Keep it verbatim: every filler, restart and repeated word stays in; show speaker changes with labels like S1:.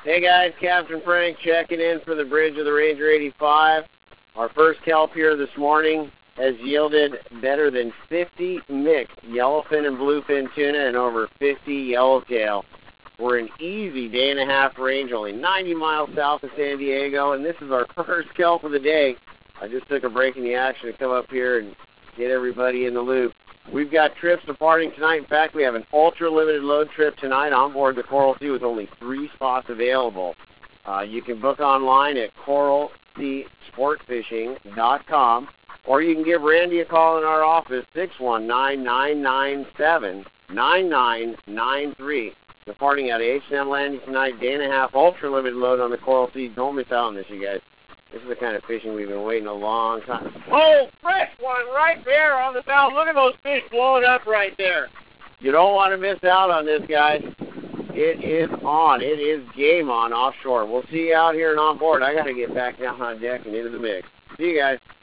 S1: Hey guys, Captain Frank checking in for the bridge of the Ranger eighty-five. Our first kelp here this morning has yielded better than fifty mixed yellowfin and bluefin tuna and over fifty yellowtail. We're an easy day and a half range, only ninety miles south of San Diego, and this is our first kelp of the day. I just took a break in the action to come up here and get everybody in the loop. We've got trips departing tonight. In fact, we have an ultra-limited load trip tonight on board the Coral Sea with only three spots available. Uh, you can book online at coral sea sport fishing dot com, or you can give Randy a call in our office, six one nine, nine nine seven, nine nine nine three. Departing out of H and M Landing tonight, day and a half, ultra-limited load on the Coral Sea. Don't miss out on this, you guys. This is the kind of fishing we've been waiting a long time. Oh, fresh one right there on the bow. Look at those fish blowing up right there. You don't want to miss out on this, guys. It is on. It is game on offshore. We'll see you out here and on board. I got to get back down on deck and into the mix. See you guys.